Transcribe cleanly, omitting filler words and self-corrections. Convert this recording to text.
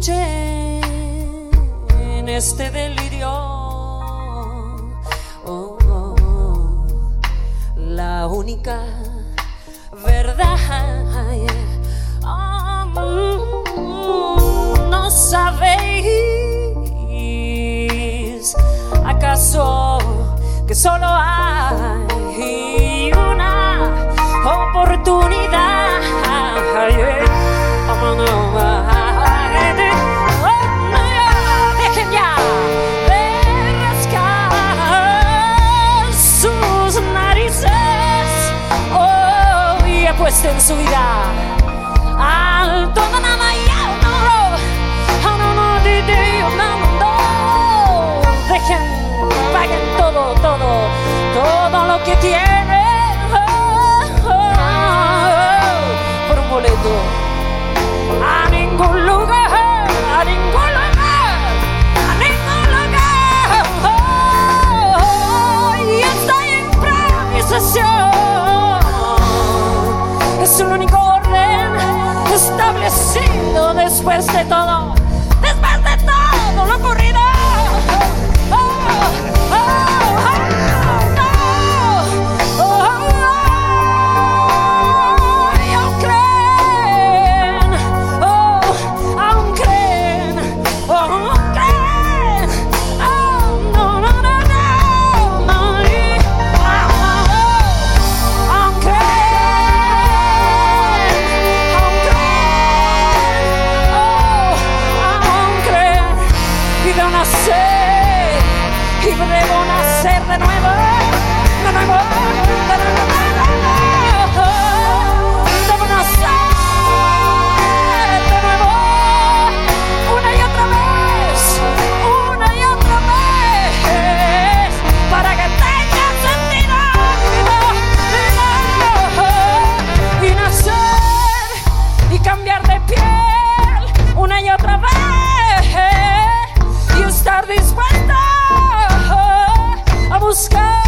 noche en este delirio, la única verdad. ¿No sabéis acaso que solo hay una oportunidad? Dejen ya de rascar sus narices, y apuesten su vida al todo, nada y al no. Dejen, paguen todo lo que tienen por un boleto a ningún lugar, a ningún lugar, a ningún lugar. Y esta improvisación es el único orden establecido después de todo lo ocurrido. Y debo nacer de nuevo, de nuevo, de nuevo. Debo nacer de nuevo, una y otra vez, para que tenga sentido y nacer y cambiar de piel una y otra vez y estar dispuesta a buscar